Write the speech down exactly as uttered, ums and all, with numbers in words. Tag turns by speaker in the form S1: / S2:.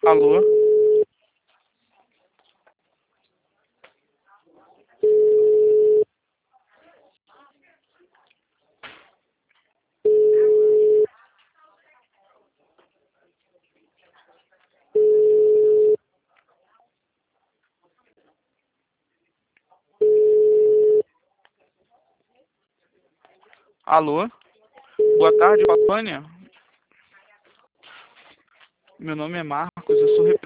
S1: Alô? Alô? Boa tarde, Vânia. Meu nome é Marcos.